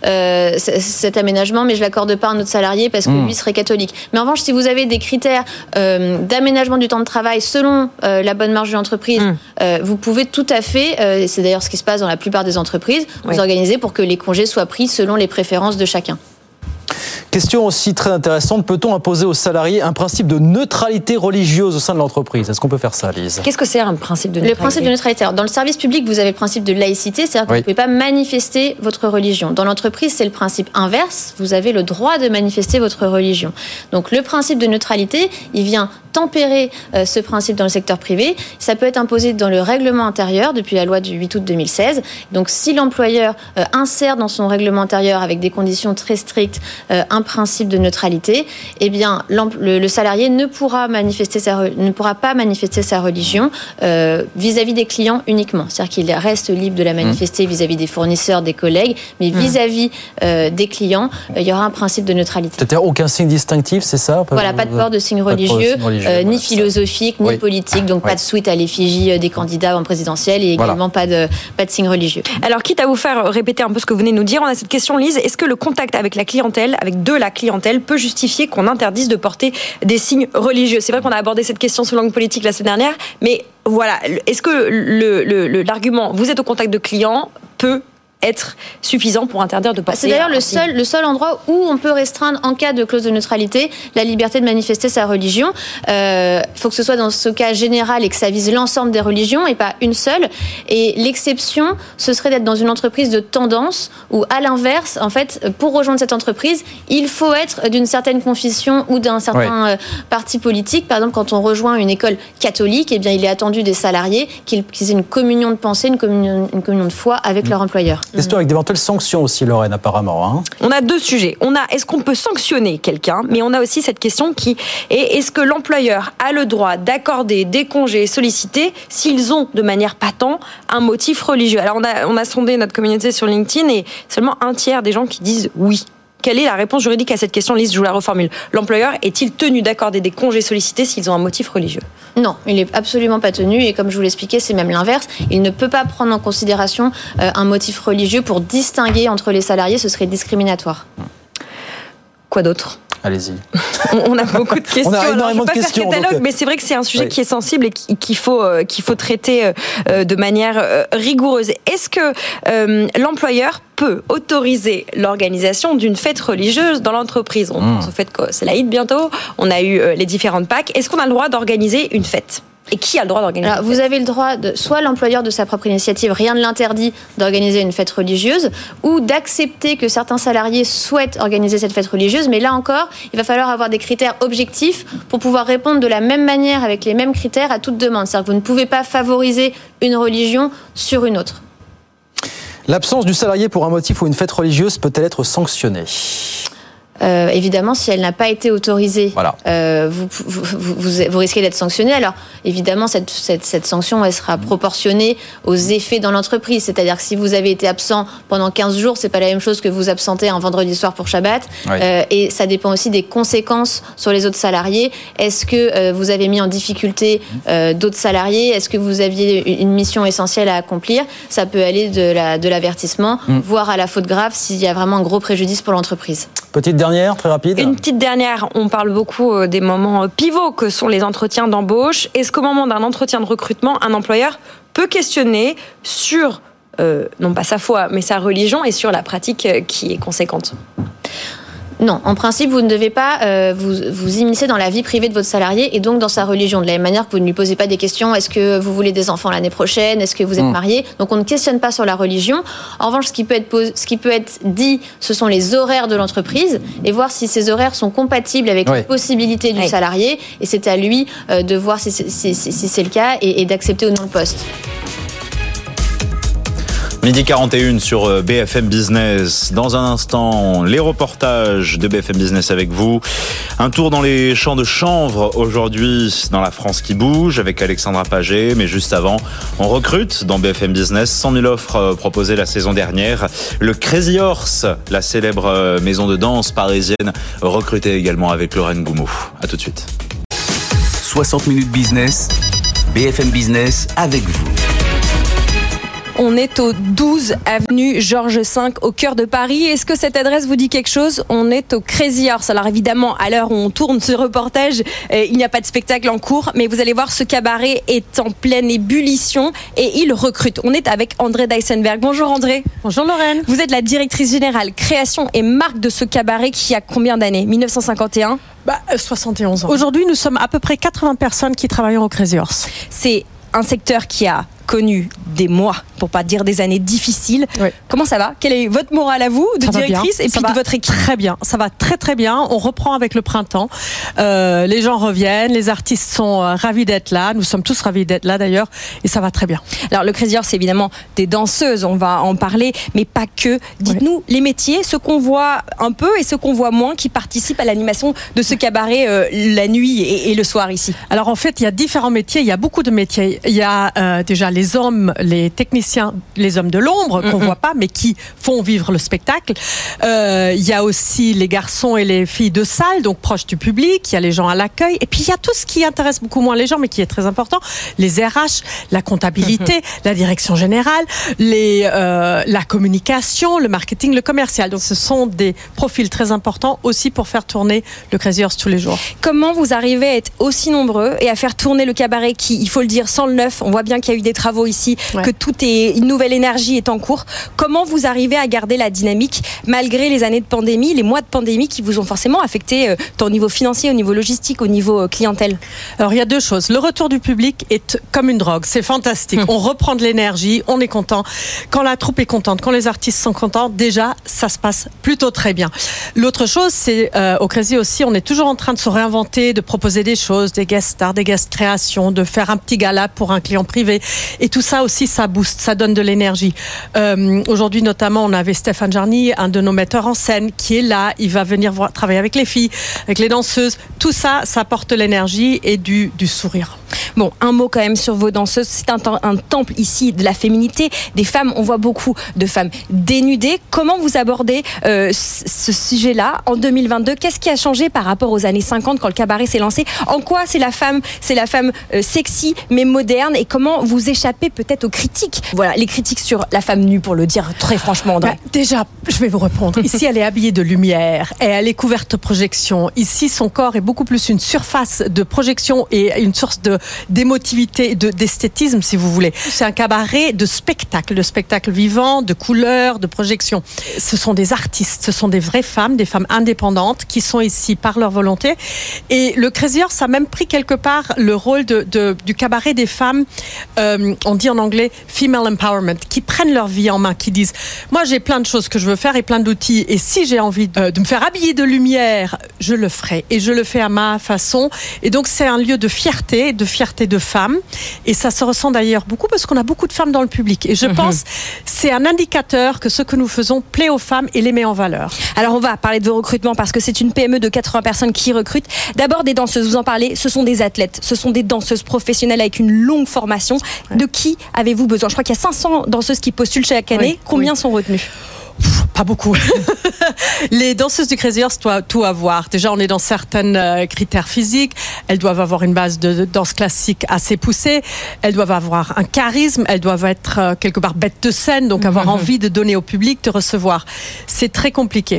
cet aménagement, mais je ne l'accorde pas à un autre salarié parce que lui serait catholique. Mais en revanche, si vous avez des critères d'aménagement du temps de travail selon la bonne marge de l'entreprise, vous pouvez tout à fait, et c'est d'ailleurs ce qui se passe dans la plupart des entreprises, vous organiser pour que les congés soient pris selon les préférences de chacun. Question aussi très intéressante, peut-on imposer aux salariés un principe de neutralité religieuse au sein de l'entreprise? Est-ce qu'on peut faire ça, Lise? Qu'est-ce que c'est un principe de neutralité? Le principe de neutralité. Dans le service public, vous avez le principe de laïcité, c'est-à-dire que vous ne pouvez pas manifester votre religion. Dans l'entreprise, c'est le principe inverse, vous avez le droit de manifester votre religion. Donc le principe de neutralité, il vient tempérer ce principe dans le secteur privé. Ça peut être imposé dans le règlement intérieur depuis la loi du 8 août 2016. Donc si l'employeur insère dans son règlement intérieur avec des conditions très strictes un principe de neutralité, eh bien le salarié ne pourra pas manifester sa religion vis-à-vis des clients uniquement. C'est-à-dire qu'il reste libre de la manifester vis-à-vis des fournisseurs, des collègues, mais vis-à-vis des clients, il y aura un principe de neutralité. C'est-à-dire aucun signe distinctif, c'est ça? Voilà, pas de port de signe religieux. ni philosophique, ni politique. Donc pas de suite à l'effigie des candidats en présidentielle et également pas de signe religieux. Alors, quitte à vous faire répéter un peu ce que vous venez de nous dire, on a cette question, Lise. Est-ce que le contact avec la clientèle, peut justifier qu'on interdise de porter des signes religieux? C'est vrai qu'on a abordé cette question sous l'angle politique la semaine dernière, mais voilà, est-ce que l'argument vous êtes au contact de clients peut être suffisant pour interdire de porter? C'est d'ailleurs le seul endroit où on peut restreindre, en cas de clause de neutralité, la liberté de manifester sa religion. Il faut que ce soit dans ce cas général et que ça vise l'ensemble des religions et pas une seule. Et l'exception, ce serait d'être dans une entreprise de tendance où, à l'inverse, en fait, pour rejoindre cette entreprise, il faut être d'une certaine confession ou d'un certain parti politique. Par exemple, quand on rejoint une école catholique, eh bien, il est attendu des salariés qu'ils aient une communion de pensée, une communion de foi avec leur employeur. Question avec d'éventuelles sanctions aussi, Lorraine, apparemment. On a deux sujets. On a est-ce qu'on peut sanctionner quelqu'un, mais on a aussi cette question qui est est-ce que l'employeur a le droit d'accorder des congés sollicités s'ils ont de manière patente un motif religieux? Alors on a sondé notre communauté sur LinkedIn et seulement un tiers des gens qui disent oui. Quelle est la réponse juridique à cette question, Lise? Je vous la reformule. L'employeur est-il tenu d'accorder des congés sollicités s'ils ont un motif religieux? Non, il n'est absolument pas tenu. Et comme je vous l'expliquais, c'est même l'inverse. Il ne peut pas prendre en considération un motif religieux pour distinguer entre les salariés. Ce serait discriminatoire. Quoi d'autre? Allez-y. On a beaucoup de questions. On a énormément de questions. Pas faire catalogue, mais c'est vrai que c'est un sujet qui est sensible et qu'il faut traiter de manière rigoureuse. Est-ce que l'employeur peut autoriser l'organisation d'une fête religieuse dans l'entreprise? On pense au fait que c'est l'Aïd bientôt. On a eu les différentes Pâques. Est-ce qu'on a le droit d'organiser une fête? Et qui a le droit d'organiser? Alors, vous avez le droit, soit l'employeur de sa propre initiative, rien ne l'interdit d'organiser une fête religieuse, ou d'accepter que certains salariés souhaitent organiser cette fête religieuse, mais là encore, il va falloir avoir des critères objectifs pour pouvoir répondre de la même manière, avec les mêmes critères, à toute demande. C'est-à-dire que vous ne pouvez pas favoriser une religion sur une autre. L'absence du salarié pour un motif ou une fête religieuse peut-elle être sanctionnée? Évidemment, si elle n'a pas été autorisée, vous risquez d'être sanctionné. Alors, évidemment, cette sanction, elle sera proportionnée aux effets dans l'entreprise. C'est-à-dire que si vous avez été absent pendant 15 jours, c'est pas la même chose que vous absenter un vendredi soir pour Shabbat. Et ça dépend aussi des conséquences sur les autres salariés. Est-ce que vous avez mis en difficulté d'autres salariés? Est-ce que vous aviez une mission essentielle à accomplir? Ça peut aller de l'avertissement, voire à la faute grave s'il y a vraiment un gros préjudice pour l'entreprise. Petite dernière, très rapide. Une petite dernière, on parle beaucoup des moments pivots que sont les entretiens d'embauche. Est-ce qu'au moment d'un entretien de recrutement, un employeur peut questionner sur, non pas sa foi, mais sa religion et sur la pratique qui est conséquente? Non, en principe, vous ne devez pas vous immiscer dans la vie privée de votre salarié et donc dans sa religion. De la même manière que vous ne lui posez pas des questions, est-ce que vous voulez des enfants l'année prochaine, est-ce que vous êtes marié? Donc on ne questionne pas sur la religion. En revanche, ce qui peut être dit, ce sont les horaires de l'entreprise et voir si ces horaires sont compatibles avec les possibilités du salarié. Et c'est à lui de voir si c'est le cas et d'accepter ou non le poste. Midi 41 sur BFM Business. Dans un instant, les reportages de BFM Business avec vous. Un tour dans les champs de chanvre aujourd'hui dans la France qui bouge avec Alexandra Paget. Mais juste avant, on recrute dans BFM Business 100 000 offres proposées la saison dernière. Le Crazy Horse, la célèbre maison de danse parisienne, recrutée également avec Lorraine Goumeau. À tout de suite. 60 minutes business, BFM Business avec vous. On est au 12 avenue Georges V, au cœur de Paris. Est-ce que cette adresse vous dit quelque chose? On est au Crazy Horse. Alors évidemment, à l'heure où on tourne ce reportage, il n'y a pas de spectacle en cours, mais vous allez voir, ce cabaret est en pleine ébullition et il recrute. On est avec André Deisenberg. Bonjour André. Bonjour Lorraine. Vous êtes la directrice générale création et marque de ce cabaret qui a combien d'années? 1951? 71 ans. Aujourd'hui, nous sommes à peu près 80 personnes qui travaillent au Crazy Horse. C'est un secteur qui a connu des mois, pour pas dire des années difficiles. Oui. Comment ça va? Quel est votre moral à vous, de directrice, et puis de votre équipe? Très bien, ça va très très bien. On reprend avec le printemps. Les gens reviennent, les artistes sont ravis d'être là. Nous sommes tous ravis d'être là d'ailleurs, et ça va très bien. Alors le Crazy Horse, c'est évidemment des danseuses, on va en parler, mais pas que. Dites-nous les métiers, ce qu'on voit un peu et ce qu'on voit moins, qui participent à l'animation de ce cabaret la nuit et le soir ici. Alors en fait, il y a différents métiers, il y a beaucoup de métiers. Il y a déjà les hommes, les techniciens, les hommes de l'ombre qu'on voit pas, mais qui font vivre le spectacle. Il y a aussi les garçons et les filles de salle, donc proches du public. Il y a les gens à l'accueil. Et puis il y a tout ce qui intéresse beaucoup moins les gens, mais qui est très important. Les RH, la comptabilité, la direction générale, la communication, le marketing, le commercial. Donc ce sont des profils très importants aussi pour faire tourner le Crazy Horse tous les jours. Comment vous arrivez à être aussi nombreux et à faire tourner le cabaret qui, il faut le dire, sans le neuf, on voit bien qu'il y a eu des travaux ici, que une nouvelle énergie est en cours. Comment vous arrivez à garder la dynamique malgré les années de pandémie, les mois de pandémie qui vous ont forcément affecté tant au niveau financier, au niveau logistique, au niveau clientèle? Alors il y a deux choses. Le retour du public est comme une drogue, c'est fantastique. On reprend de l'énergie, on est content. Quand la troupe est contente, quand les artistes sont contents, déjà ça se passe plutôt très bien. L'autre chose, c'est au Crazy aussi, on est toujours en train de se réinventer, de proposer des choses, des guest stars, des guest créations, de faire un petit gala pour un client privé. Et tout ça aussi, ça booste, ça donne de l'énergie. Aujourd'hui, notamment, on avait Stéphane Jarny, un de nos metteurs en scène, qui est là. Il va venir travailler avec les filles, avec les danseuses. Tout ça, ça apporte de l'énergie et du sourire. Bon, un mot quand même sur vos danseuses. C'est un temple ici de la féminité. Des femmes, on voit beaucoup de femmes dénudées. Comment vous abordez ce sujet-là en 2022? Qu'est-ce qui a changé par rapport aux années 50 quand le cabaret s'est lancé? En quoi c'est la femme sexy mais moderne? Et comment vous échappez peut-être aux critiques? Voilà, les critiques sur la femme nue, pour le dire très franchement, André. Déjà, je vais vous répondre. Ici, elle est habillée de lumière et elle est couverte de projections. Ici, son corps est beaucoup plus une surface de projection et une source d'émotivité, d'esthétisme, si vous voulez. C'est un cabaret de spectacle vivant, de couleurs, de projections. Ce sont des artistes, ce sont des vraies femmes, des femmes indépendantes qui sont ici par leur volonté. Et le Crazy Horse a même pris quelque part le rôle du cabaret des femmes, on dit en anglais female empowerment, qui prennent leur vie en main, qui disent moi j'ai plein de choses que je veux faire et plein d'outils, et si j'ai envie de me faire habiller de lumière, je le ferai, et je le fais à ma façon. Et donc c'est un lieu de fierté de femmes, et ça se ressent d'ailleurs beaucoup parce qu'on a beaucoup de femmes dans le public, et je pense c'est un indicateur que ce que nous faisons plaît aux femmes et les met en valeur. Alors on va parler de vos recrutements parce que c'est une PME de 80 personnes qui recrute. D'abord des danseuses, vous en parlez, ce sont des athlètes, ce sont des danseuses professionnelles avec une longue formation. De qui avez-vous besoin? Je crois qu'il y a 500 danseuses qui postulent chaque année. Combien sont retenues? Pas beaucoup. Les danseuses du Crazy Horse doivent tout avoir. Déjà, on est dans certains critères physiques. Elles doivent avoir une base de danse classique assez poussée. Elles doivent avoir un charisme. Elles doivent être quelque part bêtes de scène, donc avoir envie de donner au public, de recevoir. C'est très compliqué.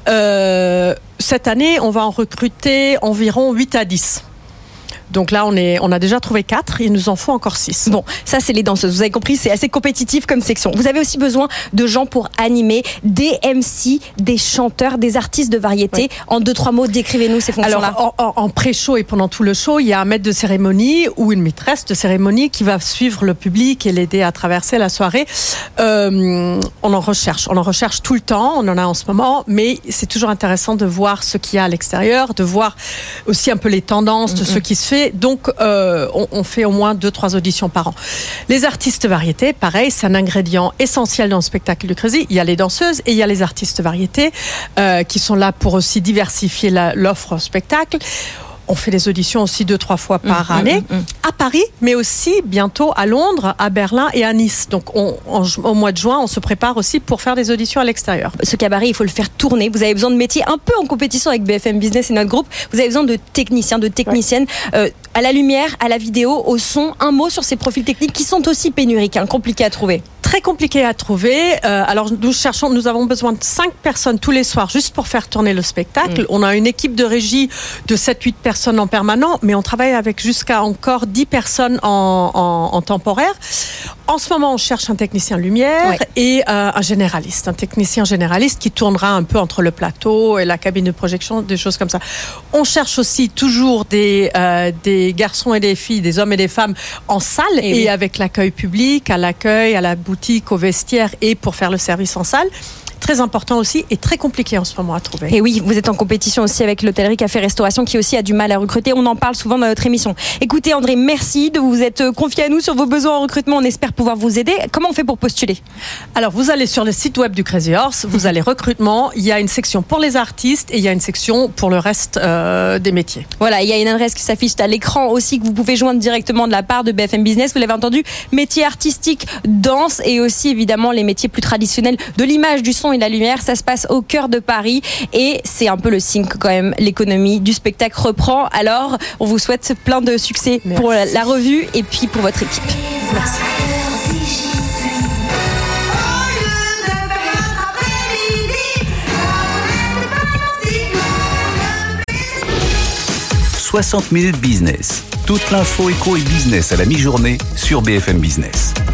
Cette année, on va en recruter environ 8 à 10. Donc là, on a déjà trouvé 4, il nous en faut encore 6. Bon, ça c'est les danseuses. Vous avez compris, c'est assez compétitif comme section. Vous avez aussi besoin de gens pour animer, des MC, des chanteurs, des artistes de variété. En 2-3 mots, décrivez-nous ces fonctions-là. Alors, en pré-show et pendant tout le show, il y a un maître de cérémonie ou une maîtresse de cérémonie qui va suivre le public et l'aider à traverser la soirée. On en recherche tout le temps, on en a en ce moment, mais c'est toujours intéressant de voir ce qu'il y a à l'extérieur, de voir aussi un peu les tendances de ce qui se fait. Donc, on fait au moins 2-3 auditions par an. Les artistes variétés, pareil, c'est un ingrédient essentiel dans le spectacle du Crazy. Il y a les danseuses et il y a les artistes variétés qui sont là pour aussi diversifier l'offre spectacle. On fait des auditions aussi 2-3 fois par année à Paris, mais aussi bientôt à Londres, à Berlin et à Nice. Donc au mois de juin, on se prépare aussi pour faire des auditions à l'extérieur. Ce cabaret, il faut le faire tourner. Vous avez besoin de métiers un peu en compétition avec BFM Business et notre groupe. Vous avez besoin de techniciens, de techniciennes à la lumière, à la vidéo, au son. Un mot sur ces profils techniques qui sont aussi pénuriques, compliqués à trouver. Très compliqué à trouver. Alors nous avons besoin de 5 personnes tous les soirs juste pour faire tourner le spectacle. On a une équipe de régie de 7-8 personnes en permanent, mais on travaille avec jusqu'à encore 10 personnes en temporaire. En ce moment, on cherche un technicien lumière et un généraliste, un technicien généraliste qui tournera un peu entre le plateau et la cabine de projection, des choses comme ça. On cherche aussi toujours des garçons et des filles, des hommes et des femmes en salle et avec l'accueil public, à l'accueil, à la boutique, au vestiaire et pour faire le service en salle. très important aussi et très compliqué en ce moment à trouver. Et oui, vous êtes en compétition aussi avec l'hôtellerie, café, restauration qui aussi a du mal à recruter. On en parle souvent dans notre émission. Écoutez André, merci de vous être confié à nous sur vos besoins en recrutement. On espère pouvoir vous aider. Comment on fait pour postuler ? Alors vous allez sur le site web du Crazy Horse, vous allez recrutement, il y a une section pour les artistes et il y a une section pour le reste des métiers. Voilà, il y a une adresse qui s'affiche à l'écran aussi que vous pouvez joindre directement de la part de BFM Business. Vous l'avez entendu, métiers artistiques, danse et aussi évidemment les métiers plus traditionnels de l'image, du son et de la lumière. Ça se passe au cœur de Paris et c'est un peu le signe que quand même l'économie du spectacle reprend. Alors, on vous souhaite plein de succès pour la revue et puis pour votre équipe. Merci. 60 minutes business. Toute l'info éco et business à la mi-journée sur BFM Business.